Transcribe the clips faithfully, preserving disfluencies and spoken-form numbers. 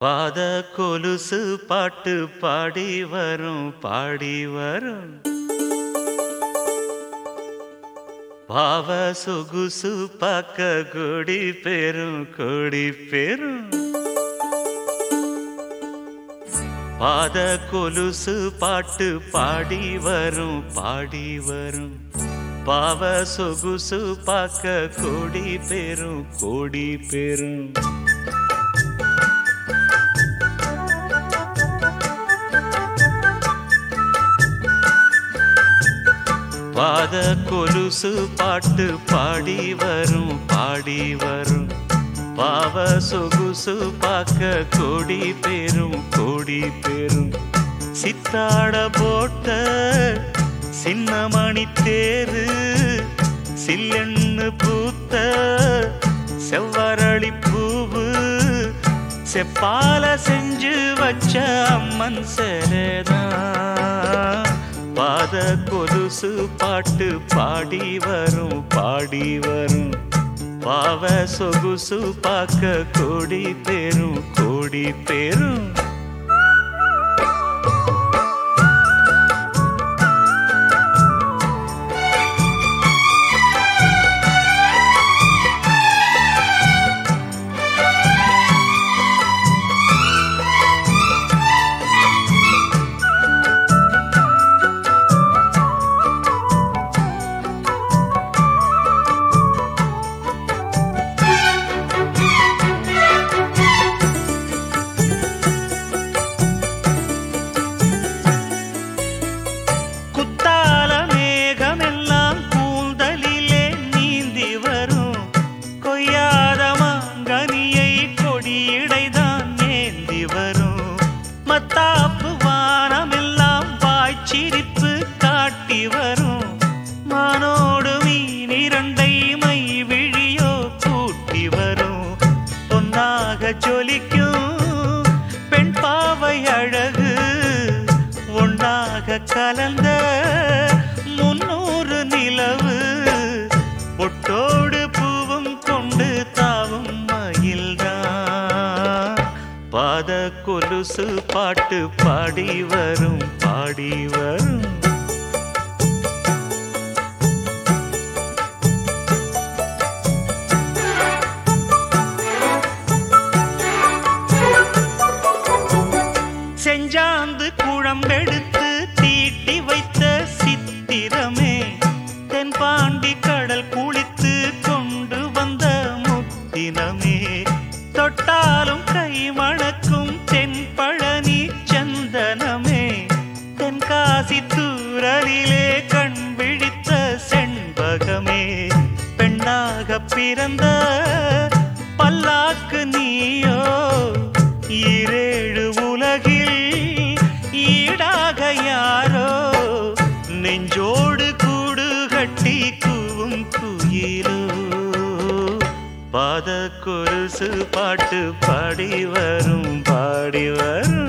பாத கொலுசு பாட்டு பாடி வரும் பாடி வரும் பாவ சொகுசு பாக்க கொடி பெரும் கொடி பெரும் பாத கொலுசு பாட்டு பாடி வரும் பாடி வரும் பாவ சொகுசு பாக்க கொடி பெரும் கொடி பெரும் பாத கொலுசு பாட்டு பாடி வரும் பாடி வரும் பாவ சொகுசு பாக்க கொடி பெரும் கொடி பெரும் சித்தாட போட்ட சின்னமணி தேரு சில்லெண்ணு பூத்த செவ்வரளி பூவு செப்பால செஞ்சு வச்ச அம்மன் சேலைதான் பாத கொலுசு பாட்டு பாடி வரும் பாடி வரும் பாவ சொகுசு பாக்க கொடி பெரும் கொடி பெரும் மத்தாப்பு வானமெல்லாம் வாய்ச்சிரிப்பு காட்டி வரும் மானோடு மீன் இரண்டை மை விழியோ கூட்டி வரும் பொன்னாக ஜொலிக்கும் பெண் பாவை அழகு ஒன்னாக கலந்த முன்னூறு நிலவு பொட்டோடு பூவும் கொண்டு தாவும் மயில்தான் பாத கொலுசு பாட்டு பாடி வரும் பாடி வரும் செஞ்சாந்து குழம்பெடுத்து தீட்டி வைத்த சித்திரமே தென்பாண்டி கடல் குளித்து கொண்டு வந்த முத்தினமே தொட்டாலும் கை மணக்கும் தென்பழனி சந்தனமே தென்காசி தூரலிலே கண் விழித்த செண்பகமே பெண்ணாக பிறந்த பல்லாக்கு நீயோ ஈரேழு உலகில் ஈடாக யாரோ நெஞ்சோடு கூடு கட்டி கூவும் குயிலோ பாத கொலுசு பாட்டு பாடி வரும் பாடி வரும்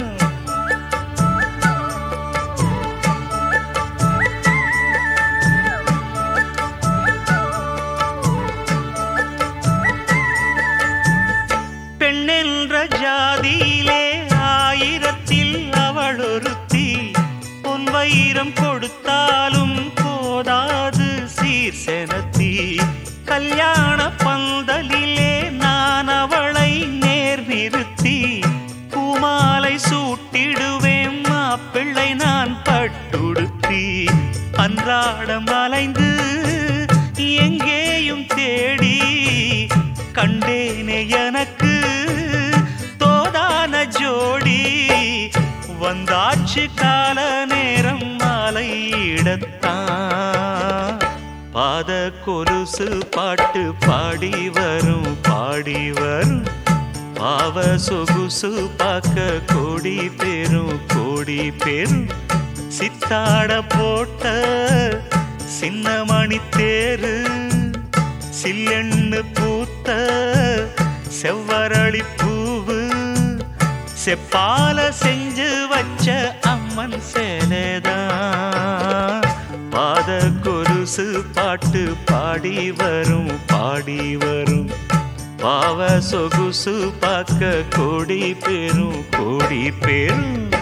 பெண்ணென்ற ஜாதியிலே ஆயிரத்தில் அவள் ஒருத்தி பொன் வைரம் கொடுத்தாலும் போதாது சீர் செனத்தி கல்யாண பந்தலிலே நான் அவளை நேர் நிறுத்தி பூமாலை சூட்டிடுவேன் மாப்பிள்ளை நான் பட்டுடுத்தி அன்றாடம் அலைந்து எங்கேயும் தேடி கண்டேனே எனக்கு தோதான ஜோடி வந்தாச்சு கால நேரம் மாலையிடத்தான் பாத கொலுசு பாட்டு பாடி வரும் பாடி வரும் பாவ சொகுசு பாக்க கொடி பெரும் கொடி பெரும் சித்தாட போட்ட சின்னமணி தேரு சில்லெண்ணு பூத்த செவ்வரளி பூவு செப்பால செஞ்சு வச்ச அம்மன் சேலைதான் பாத கொலுசு பாட்டு பாடி வரும் பாடி வரும் பாவ சொகுசு பார்க்க கோடி பேரும் கோடி பேரும்